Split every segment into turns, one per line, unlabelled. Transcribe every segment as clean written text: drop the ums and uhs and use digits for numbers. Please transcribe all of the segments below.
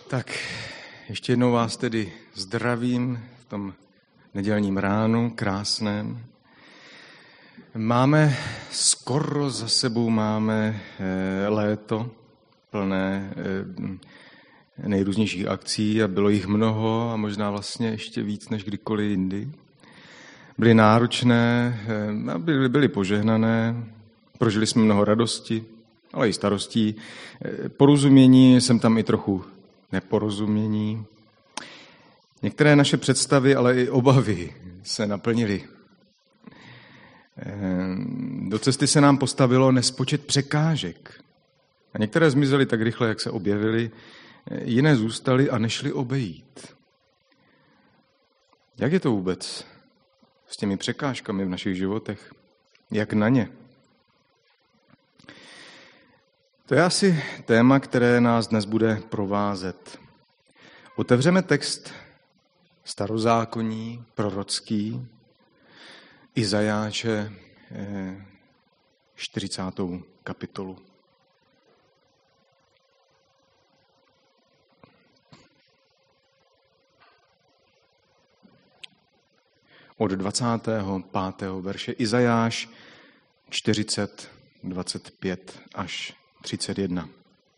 Tak ještě jednou vás tedy zdravím v tom nedělním ránu, krásném. Máme skoro za sebou léto plné nejrůznějších akcí a bylo jich mnoho a možná vlastně ještě víc než kdykoliv jindy. Byly náročné, byly požehnané, prožili jsme mnoho radosti, ale i starostí. Porozumění, jsem tam i trochu neporozumění. Některé naše představy, ale i obavy se naplnily. Do cesty se nám postavilo nespočet překážek. A některé zmizely tak rychle, jak se objevily, jiné zůstaly a nešly obejít. Jak je to vůbec s těmi překážkami v našich životech? Jak na ně? To je asi téma, které nás dnes bude provázet. Otevřeme text starozákonní, prorocký, Izajáše 40. kapitolu. Od 25. verše Izajáš 40, 25 až 31.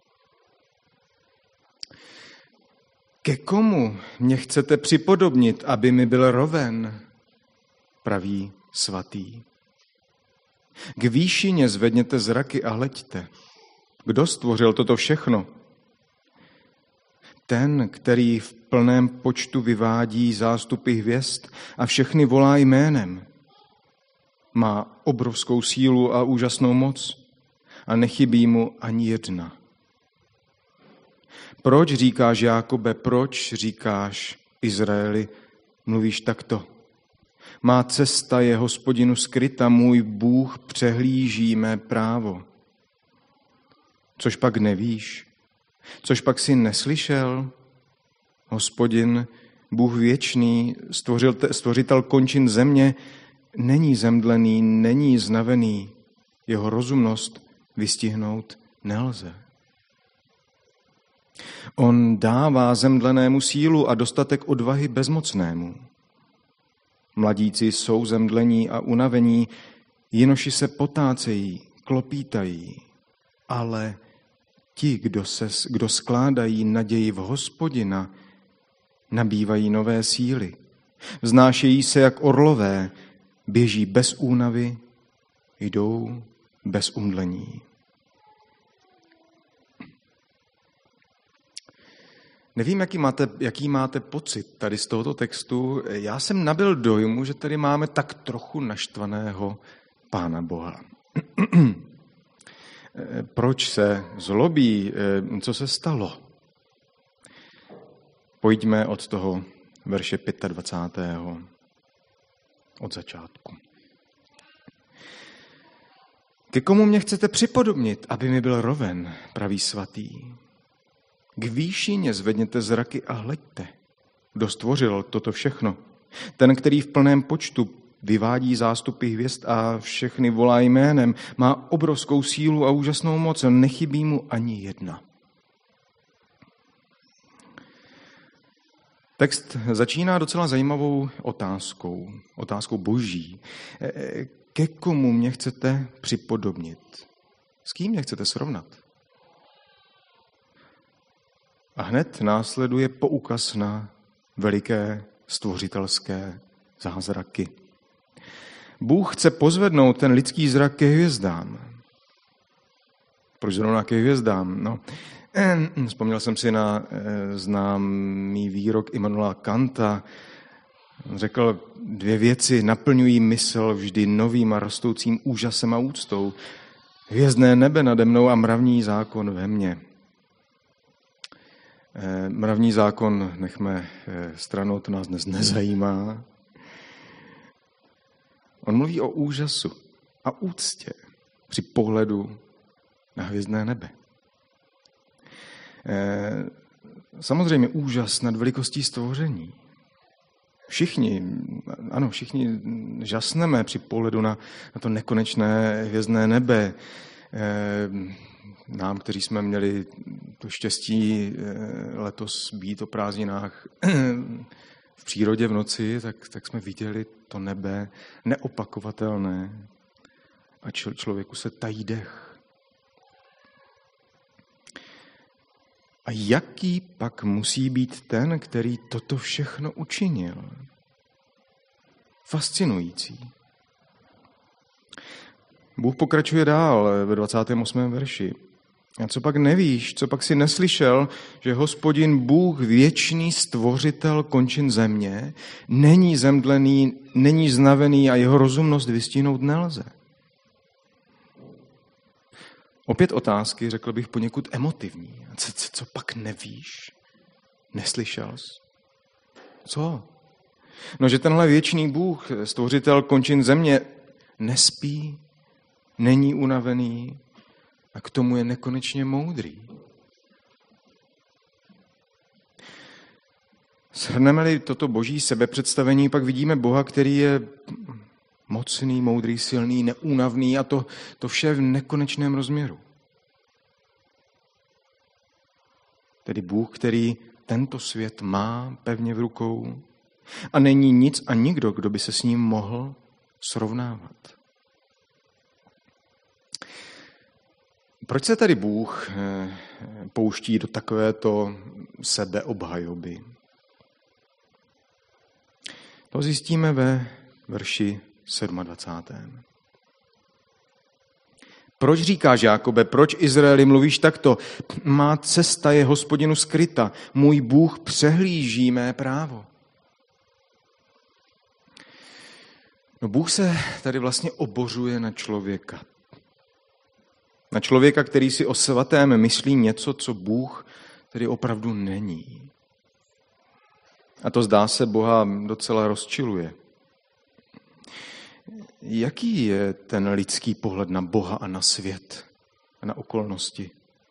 Ke komu mě chcete připodobnit, aby mi byl roven, praví svatý. K výšině zvedněte zraky a hleďte. Kdo stvořil toto všechno? Ten, který v plném počtu vyvádí zástupy hvězd a všechny volá jménem. Má obrovskou sílu a úžasnou moc a nechybí mu ani jedna. Proč říkáš, Jákobe, proč říkáš, Izraeli, mluvíš takto? Má cesta je Hospodinu skryta, můj Bůh přehlíží mé právo. Což pak nevíš? Což pak si neslyšel? Hospodin, Bůh věčný, stvořitel končin země, není zemdlený, není znavený, jeho rozumnost vystihnout nelze. On dává zemdlenému sílu a dostatek odvahy bezmocnému. Mladíci jsou zemdlení a unavení, jinoši se potácejí, klopítají, ale ti, kdo skládají naději v Hospodina, nabývají nové síly. Vznášejí se jak orlové, běží bez únavy, jdou bez umdlení. Nevím, jaký máte pocit tady z tohoto textu. Já jsem nabyl dojmu, že tady máme tak trochu naštvaného Pána Boha. Proč se zlobí? Co se stalo? Pojďme od toho verše 25. od začátku. Ke komu mě chcete připodobnit, aby mi byl roven, praví svatý? K výšině zvedněte zraky a hleďte. Kdo stvořil toto všechno? Ten, který v plném počtu vyvádí zástupy hvězd a všechny volá jménem, má obrovskou sílu a úžasnou moc, nechybí mu ani jedna. Text začíná docela zajímavou otázkou boží. Ke komu mě chcete připodobnit? S kým mě chcete srovnat? A hned následuje poukaz na veliké stvořitelské zázraky. Bůh chce pozvednout ten lidský zrak ke hvězdám. Proč zrovna ke hvězdám? No, vzpomněl jsem si na známý výrok Immanuela Kanta. Řekl, 2 věci naplňují mysl vždy novým a rostoucím úžasem a úctou. Hvězdné nebe nade mnou a mravní zákon ve mně. Mravní zákon nechme stranou, to nás dnes nezajímá. On mluví o úžasu a úctě při pohledu na hvězdné nebe. Samozřejmě úžas nad velikostí stvoření. Všichni žasneme při pohledu na to nekonečné hvězdné nebe. nám, kteří jsme měli to štěstí letos být o prázdninách v přírodě v noci, tak jsme viděli to nebe neopakovatelné a člověku se tají dech. A jaký pak musí být ten, který toto všechno učinil? Fascinující. Bůh pokračuje dál ve 28. verši. A co pak nevíš, co pak si neslyšel, že Hospodin Bůh, věčný stvořitel končin země, není zemdlený, není znavený a jeho rozumnost vystihnout nelze. Opět otázky, řekl bych, poněkud emotivní. Co pak nevíš? Neslyšel jsi? Co? No, že tenhle věčný Bůh, stvořitel končin země, nespí, není unavený a k tomu je nekonečně moudrý. Shrneme-li toto boží sebepředstavení, pak vidíme Boha, který je mocný, moudrý, silný, neúnavný a to vše v nekonečném rozměru. Tedy Bůh, který tento svět má pevně v rukou a není nic a nikdo, kdo by se s ním mohl srovnávat. Proč se tady Bůh pouští do takovéto sebeobhajoby? To zjistíme ve verši 27. Proč říkáš, Jákobe, proč Izraeli mluvíš takto? Má cesta je Hospodinu skryta, můj Bůh přehlíží mé právo. No, Bůh se tady vlastně obořuje na člověka. Na člověka, který si o svatém myslí něco, co Bůh tedy opravdu není. A to zdá se Boha docela rozčiluje. Jaký je ten lidský pohled na Boha a na svět a na okolnosti?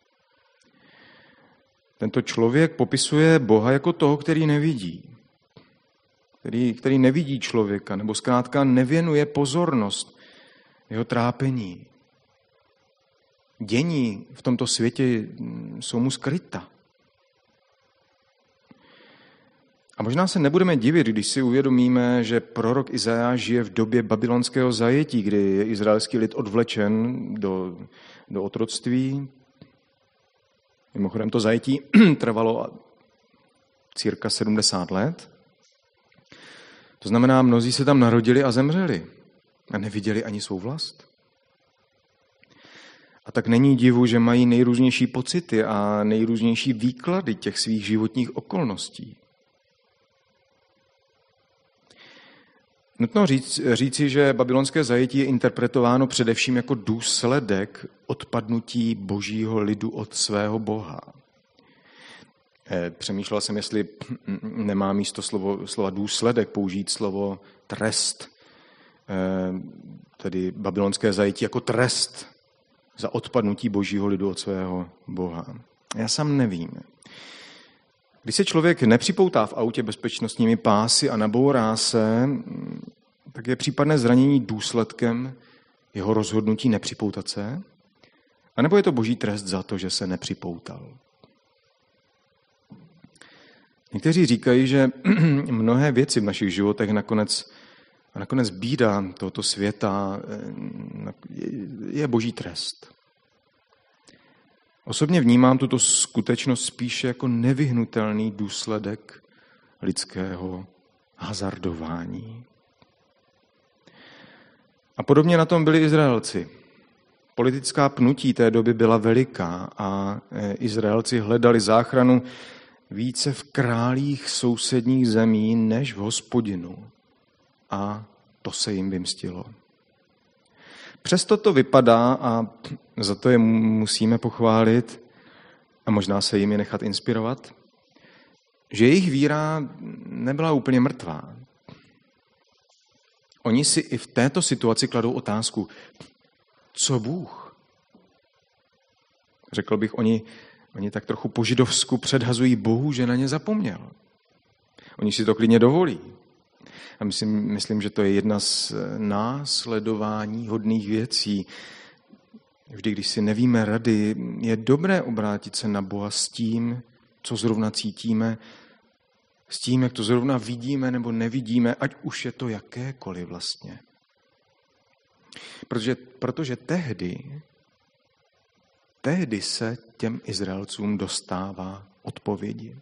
Tento člověk popisuje Boha jako toho, který nevidí. Který nevidí člověka, nebo zkrátka nevěnuje pozornost jeho trápení. Dění v tomto světě jsou mu skryta. A možná se nebudeme divit, když si uvědomíme, že prorok Izajáš žije v době babylonského zajetí, kdy je izraelský lid odvlečen do otroctví. Mimochodem to zajetí trvalo cirka 70 let. To znamená, mnozí se tam narodili a zemřeli a neviděli ani svou vlast. A tak není divu, že mají nejrůznější pocity a nejrůznější výklady těch svých životních okolností. Nutno říci, že babylonské zajetí je interpretováno především jako důsledek odpadnutí božího lidu od svého Boha. Přemýšlel jsem, jestli nemá místo slova důsledek použít slovo trest, tedy babylonské zajetí jako trest za odpadnutí božího lidu od svého Boha. Já sám nevím. Když se člověk nepřipoutá v autě bezpečnostními pásy a nabourá se, tak je případné zranění důsledkem jeho rozhodnutí nepřipoutat se? A nebo je to boží trest za to, že se nepřipoutal? Někteří říkají, že mnohé věci v našich životech nakonec bída tohoto světa je boží trest. Osobně vnímám tuto skutečnost spíše jako nevyhnutelný důsledek lidského hazardování. A podobně na tom byli Izraelci. Politická pnutí té doby byla veliká a Izraelci hledali záchranu více v králích sousedních zemí než v Hospodinu. A to se jim vymstilo. Přesto to vypadá, a za to je musíme pochválit, a možná se jimi nechat inspirovat, že jejich víra nebyla úplně mrtvá. Oni si i v této situaci kladou otázku, co Bůh? Řekl bych, oni tak trochu po židovsku předhazují Bohu, že na ně zapomněl. Oni si to klidně dovolí. A myslím, že to je jedna z následování hodných věcí. vždy, když si nevíme rady, je dobré obrátit se na Boha s tím, co zrovna cítíme, s tím, jak to zrovna vidíme nebo nevidíme, ať už je to jakékoliv vlastně. Protože tehdy se těm Izraelcům dostává odpovědi.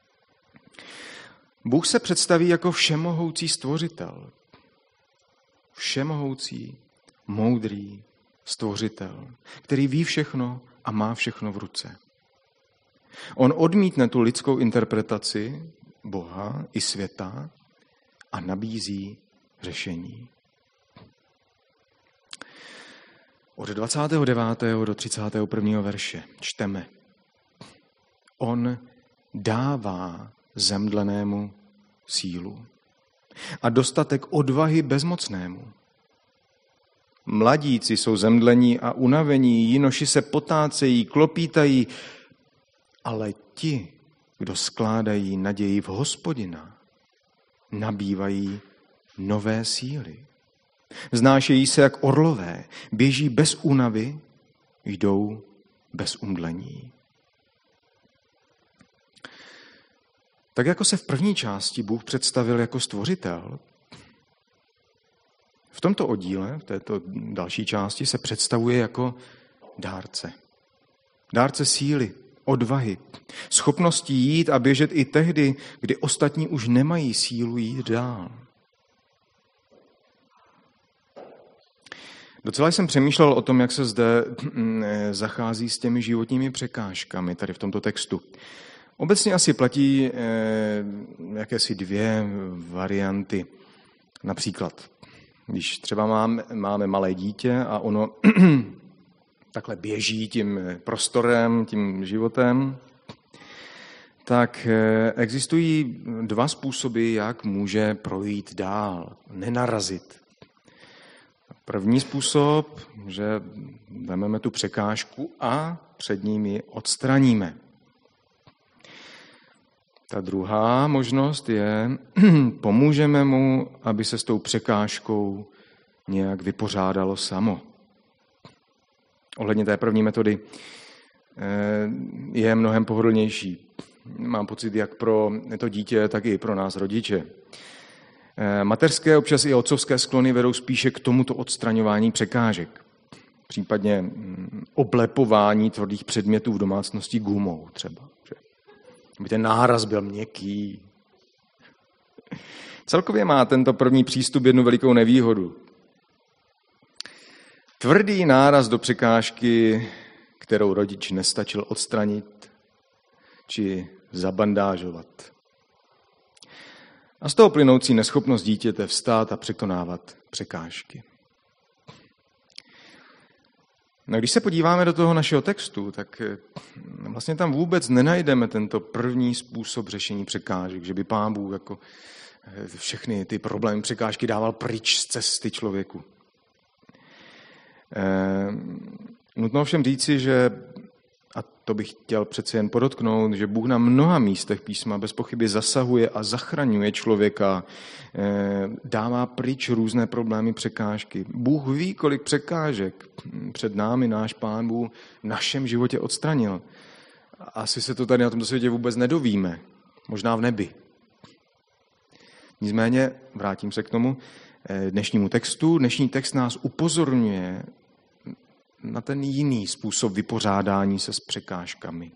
Bůh se představí jako všemohoucí stvořitel. Všemohoucí, moudrý stvořitel, který ví všechno a má všechno v ruce. On odmítne tu lidskou interpretaci Boha i světa a nabízí řešení. Od 29. do 31. verše čteme. On dává zemdlenému sílu a dostatek odvahy bezmocnému. Mladíci jsou zemdlení a unavení, jinoši se potácejí, klopítají, ale ti, kdo skládají naději v Hospodina, nabývají nové síly. Vznášejí se jak orlové, běží bez únavy, jdou bez umdlení. Tak jako se v první části Bůh představil jako stvořitel, v tomto oddíle, v této další části, se představuje jako dárce. Dárce síly, odvahy, schopnosti jít a běžet i tehdy, kdy ostatní už nemají sílu jít dál. Docela jsem přemýšlel o tom, jak se zde zachází s těmi životními překážkami tady v tomto textu. Obecně asi platí jakési dvě varianty. Například, když třeba máme malé dítě a ono takhle běží tím prostorem, tím životem, tak existují dva způsoby, jak může projít dál, nenarazit. První způsob, že vezmeme tu překážku a před ním ji odstraníme. Ta druhá možnost je, pomůžeme mu, aby se s tou překážkou nějak vypořádalo samo. Ohledně té první metody je mnohem pohodlnější. Mám pocit, jak pro to dítě, tak i pro nás rodiče. Mateřské, občas i otcovské sklony vedou spíše k tomuto odstraňování překážek. Případně oblepování tvrdých předmětů v domácnosti gumou třeba. Aby ten náraz byl měkký. Celkově má tento první přístup jednu velikou nevýhodu. Tvrdý náraz do překážky, kterou rodič nestačil odstranit či zabandážovat. A z toho plynoucí neschopnost dítěte vstát a překonávat překážky. No, když se podíváme do toho našeho textu, tak vlastně tam vůbec nenajdeme tento první způsob řešení překážek, že by Pán Bůh jako všechny ty problémy překážky dával pryč z cesty člověku. Nutno ovšem říci, že, a to bych chtěl přece jen podotknout, že Bůh na mnoha místech písma bez pochyby zasahuje a zachraňuje člověka, dává pryč různé problémy, překážky. Bůh ví, kolik překážek před námi náš Pán Bůh v našem životě odstranil. Asi se to tady na tomto světě vůbec nedovíme, možná v nebi. Nicméně, vrátím se k tomu dnešnímu textu. Dnešní text nás upozorňuje na ten jiný způsob vypořádání se s překážkami.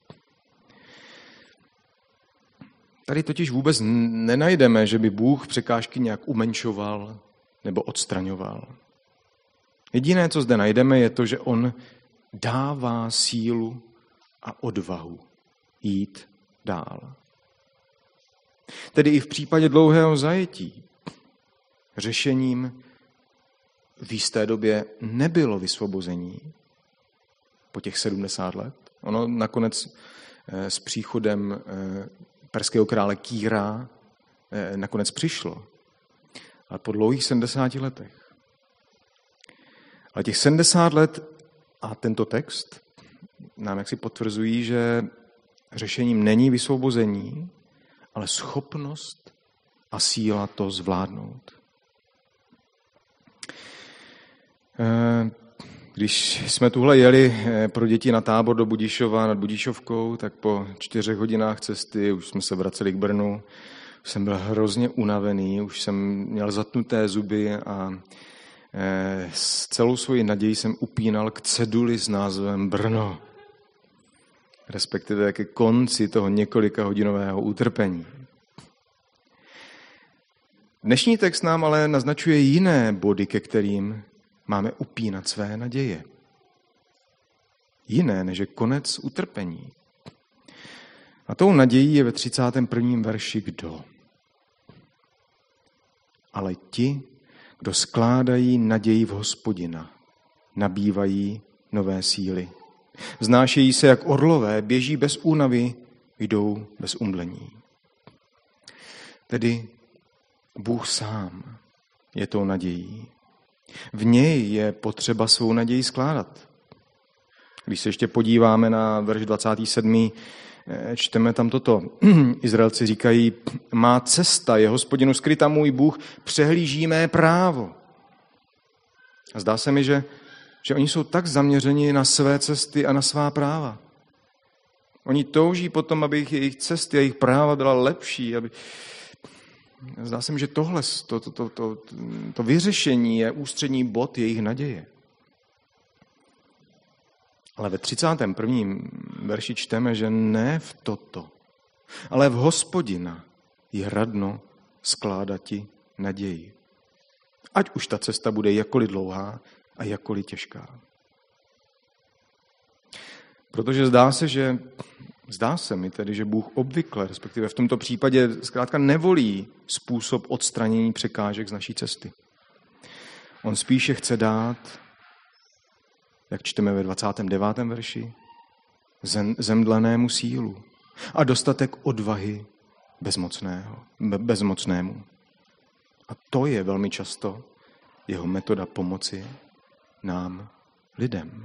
Tady totiž vůbec nenajdeme, že by Bůh překážky nějak umenšoval nebo odstraňoval. Jediné, co zde najdeme, je to, že on dává sílu a odvahu jít dál. Tedy i v případě dlouhého zajetí řešením v jisté době nebylo vysvobození po těch 70 let. Ono nakonec s příchodem perského krále Kýra nakonec přišlo. Ale po dlouhých 70 letech. Ale těch 70 let a tento text nám jaksi potvrzují, že řešením není vysvobození, ale schopnost a síla to zvládnout. Když jsme tuhle jeli pro děti na tábor do Budišova nad Budišovkou, tak po 4 hodinách cesty už jsme se vraceli k Brnu. Už jsem byl hrozně unavený, už jsem měl zatnuté zuby a s celou svoji naději jsem upínal k ceduli s názvem Brno. Respektive ke konci toho několika hodinového utrpení. Dnešní text nám ale naznačuje jiné body, ke kterým máme upínat své naděje. Jiné, než je konec utrpení. A tou nadějí je ve 31. verši kdo? Ale ti, kdo skládají naději v Hospodina, nabývají nové síly. Vznášejí se jak orlové, běží bez únavy, jdou bez umdlení. Tedy Bůh sám je tou nadějí. V něj je potřeba svou naději skládat. Když se ještě podíváme na verš 27, čteme tam toto. Izraelci říkají, má cesta je Hospodinu skryta, můj Bůh přehlíží mé právo. A zdá se mi, že oni jsou tak zaměřeni na své cesty a na svá práva. Oni touží potom, aby jejich cesty a jejich práva byla lepší. Zdá se mi, že tohle, to vyřešení je ústřední bod jejich naděje. Ale ve 31. verši čteme, že ne v toto, ale v Hospodina je radno skládati naději. Ať už ta cesta bude jakkoliv dlouhá a jakkoliv těžká. Protože zdá se mi tedy, že Bůh obvykle, respektive v tomto případě zkrátka nevolí způsob odstranění překážek z naší cesty. On spíše chce dát, jak čteme ve 29. verši, zemdlenému sílu a dostatek odvahy bezmocnému. A to je velmi často jeho metoda pomoci nám, lidem.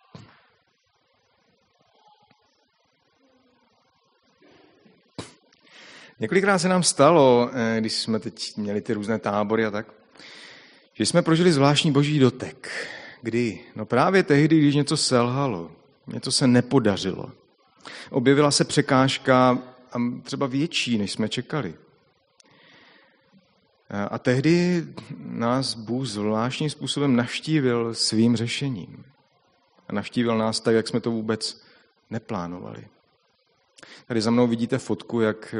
Několikrát se nám stalo, když jsme teď měli ty různé tábory a tak, že jsme prožili zvláštní boží dotek. Kdy? No právě tehdy, když něco selhalo, něco se nepodařilo. Objevila se překážka třeba větší, než jsme čekali. A tehdy nás Bůh zvláštním způsobem navštívil svým řešením. A navštívil nás tak, jak jsme to vůbec neplánovali. Tady za mnou vidíte fotku, jak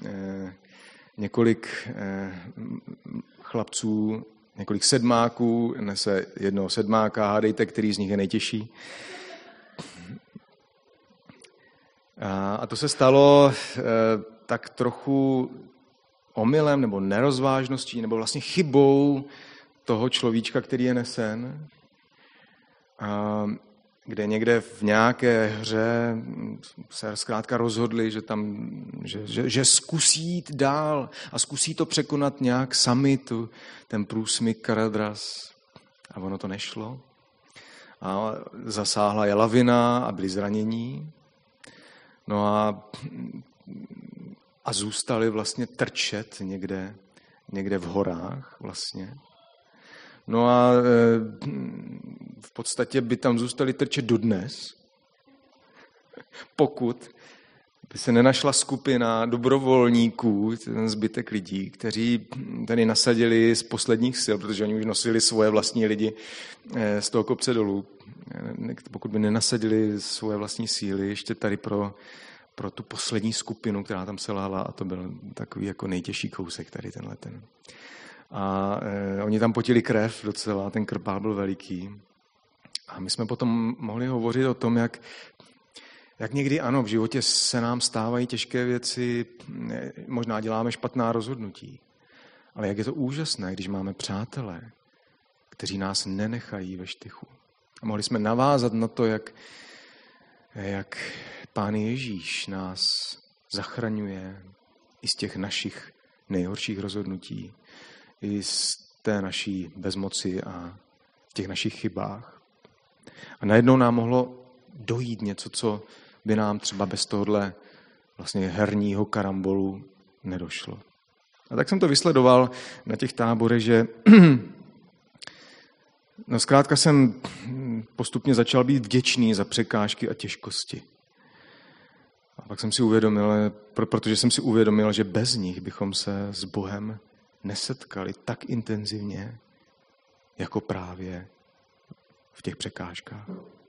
několik chlapců, několik sedmáků nese jednoho sedmáka, hádejte, který z nich je nejtěžší. A to se stalo tak trochu omylem nebo nerozvážností, nebo vlastně chybou toho človíčka, který je nesen, kde někde v nějaké hře se zkrátka rozhodli, že zkusí jít dál a zkusí to překonat nějak sami, ten průsmyk Karadras. A ono to nešlo. A zasáhla je lavina a byli zranění. No a zůstali vlastně trčet někde v horách vlastně. No a v podstatě by tam zůstali trčet dodnes, pokud by se nenašla skupina dobrovolníků, ten zbytek lidí, kteří tady nasadili z posledních sil, protože oni už nosili svoje vlastní lidi z toho kopce dolů. Pokud by nenasadili svoje vlastní síly ještě tady pro tu poslední skupinu, která tam selhala, a to byl takový jako nejtěžší kousek tady tenhleten. A oni tam potili krev docela, ten krpál byl veliký. A my jsme potom mohli hovořit o tom, jak někdy ano, v životě se nám stávají těžké věci, možná děláme špatná rozhodnutí. Ale jak je to úžasné, když máme přátelé, kteří nás nenechají ve štychu. A mohli jsme navázat na to, jak Pán Ježíš nás zachraňuje i z těch našich nejhorších rozhodnutí, i z té naší bezmoci a těch našich chybách. A najednou nám mohlo dojít něco, co by nám třeba bez tohohle vlastně herního karambolu nedošlo. A tak jsem to vysledoval na těch táborech, že No zkrátka jsem postupně začal být vděčný za překážky a těžkosti. A pak jsem si uvědomil, protože jsem si uvědomil, že bez nich bychom se s Bohem nesetkali tak intenzivně, jako právě v těch překážkách.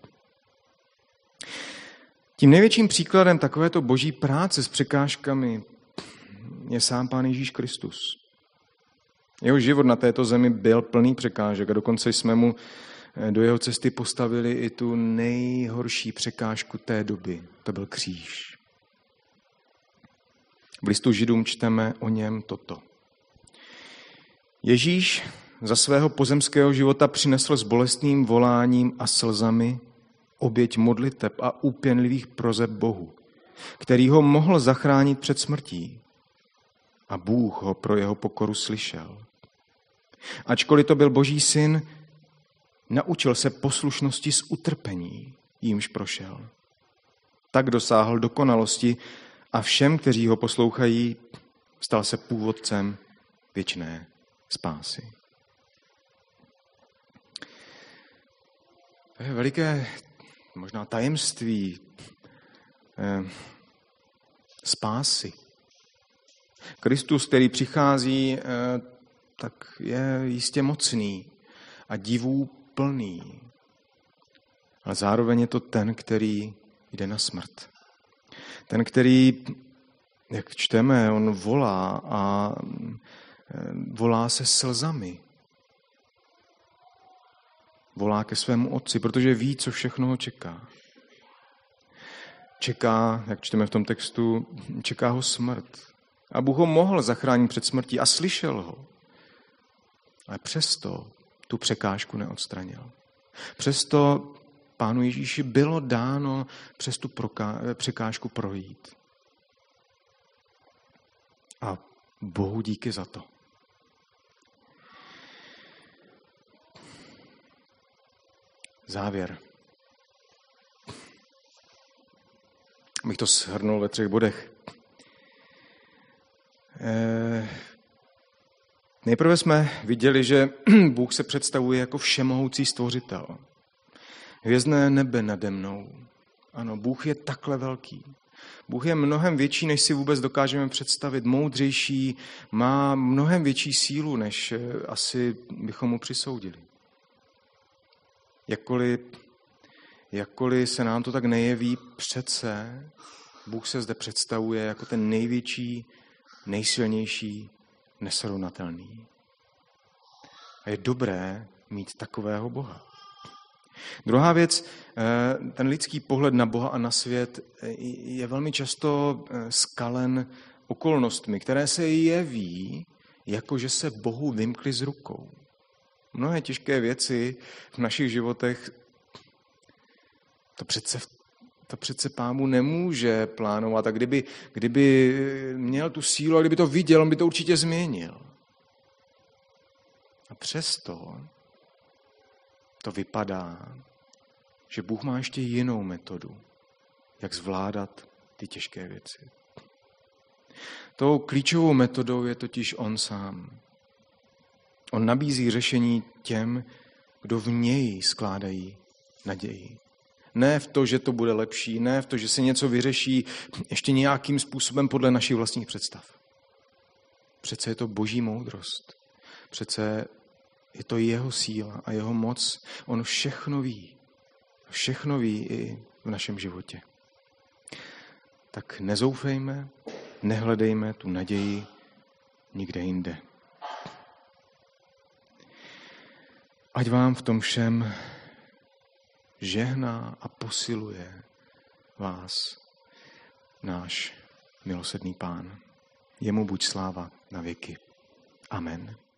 Tím největším příkladem takovéto boží práce s překážkami je sám Pán Ježíš Kristus. Jeho život na této zemi byl plný překážek a dokonce jsme mu do jeho cesty postavili i tu nejhorší překážku té doby. To byl kříž. V listu Židům čteme o něm toto. Ježíš za svého pozemského života přinesl s bolestným voláním a slzami oběť modliteb a úpěnlivých proseb Bohu, který ho mohl zachránit před smrtí. A Bůh ho pro jeho pokoru slyšel. Ačkoliv to byl Boží syn, naučil se poslušnosti z utrpení, jímž prošel. Tak dosáhl dokonalosti a všem, kteří ho poslouchají, stal se původcem věčné spásy. To je veliké možná tajemství spásy. Kristus, který přichází, tak je jistě mocný a divů plný. Ale zároveň je to ten, který jde na smrt. Ten, který, jak čteme, on volá a volá se slzami. Volá ke svému otci, protože ví, co všechno ho čeká. Čeká, jak čteme v tom textu, čeká ho smrt. A Bůh ho mohl zachránit před smrtí a slyšel ho. Ale přesto tu překážku neodstranil. Přesto Pánu Ježíši bylo dáno přes tu překážku projít. A Bohu díky za to. Závěr. Abych to shrnul ve 3 bodech. Nejprve jsme viděli, že Bůh se představuje jako všemohoucí stvořitel. Hvězdné nebe nade mnou. Ano, Bůh je takhle velký. Bůh je mnohem větší, než si vůbec dokážeme představit. Moudřejší, má mnohem větší sílu, než asi bychom mu přisoudili. Jakkoliv se nám to tak nejeví, přece Bůh se zde představuje jako ten největší, nejsilnější, nesrovnatelný. A je dobré mít takového Boha. Druhá věc, ten lidský pohled na Boha a na svět je velmi často skalen okolnostmi, které se jeví, jako že se Bohu vymkly z rukou. Mnohé těžké věci v našich životech to přece Pán Bůh nemůže plánovat. A kdyby měl tu sílu a kdyby to viděl, on by to určitě změnil. A přesto to vypadá, že Bůh má ještě jinou metodu, jak zvládat ty těžké věci. Tou klíčovou metodou je totiž on sám. On nabízí řešení těm, kdo v něj skládají naději. Ne v to, že to bude lepší, ne v to, že se něco vyřeší ještě nějakým způsobem podle našich vlastních představ. Přece je to boží moudrost. Přece je to jeho síla a jeho moc. On všechno ví. Všechno ví i v našem životě. Tak nezoufejme, nehledejme tu naději nikde jinde. Ať vám v tom všem žehná a posiluje vás náš milosrdný Pán. Jemu buď sláva na věky. Amen.